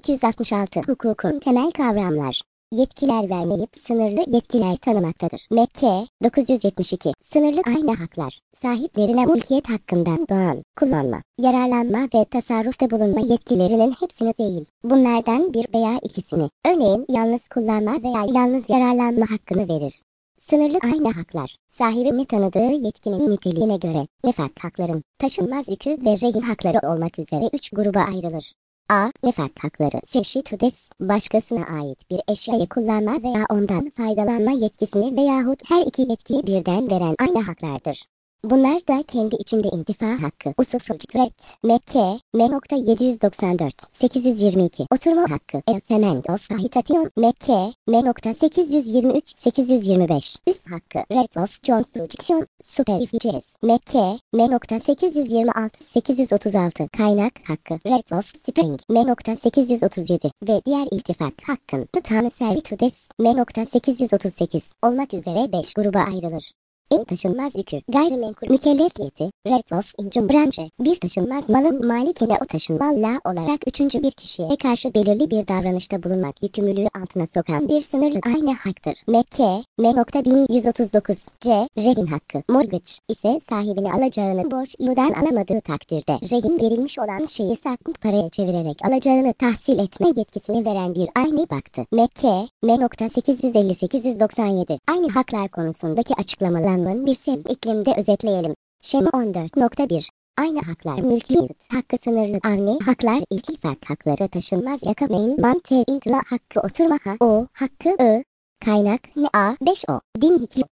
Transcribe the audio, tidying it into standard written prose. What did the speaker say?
266 Hukukun temel kavramlar. Yetkiler vermeyip sınırlı yetkiler tanımaktadır. Mekke 972 Sınırlı aynı haklar, sahiplerine mülkiyet hakkından doğan, kullanma, yararlanma ve tasarrufta bulunma yetkilerinin hepsini değil, bunlardan bir veya ikisini, örneğin yalnız kullanma veya yalnız yararlanma hakkını verir. Sınırlı aynı haklar, sahibini tanıdığı yetkinin niteliğine göre, nefak hakların, taşınmaz yükü ve rehin hakları olmak üzere 3 gruba ayrılır. A. Nefak hakları. Seşi tudes, başkasına ait bir eşyayı kullanma veya ondan faydalanma yetkisini veyahut her iki yetkiyi birden veren aynı haklardır. Bunlar da kendi içinde intifa hakkı, usufrucret, Mekke, M.794, 822, oturma hakkı, Elsement of Habitation, Mekke, M.823, 825, üst hakkı, Right of Construction, Superficies, Mekke, M.826, 836, kaynak hakkı, Right of Spring, M.837 ve diğer irtifak hakkın, Tanrı Servitudes, M.838 olmak üzere 5 gruba ayrılır. Taşınmaz yükü, gayrimenkul mükellefiyeti, right of encumbrance, bir taşınmaz malın malikine o taşınmazla olarak üçüncü bir kişiye karşı belirli bir davranışta bulunmak yükümlülüğü altına sokan bir sınırlı aynı haktır. Mekke, M.1139, C. Rehin hakkı, mortgage ise sahibine alacağını borçludan alamadığı takdirde rehin verilmiş olan şeyi saklı paraya çevirerek alacağını tahsil etme yetkisini veren bir aynı baktı. Mekke, M.850-897, aynı haklar konusundaki açıklamalar bir iklimde özetleyelim. Şema 14.1 Aynı haklar mülkiyet hakkı sınırlı avni haklar iltifak hakları taşınmaz yakamayın mante intila hakkı oturma ha o hakkı kaynak ne a 5 o din hikmet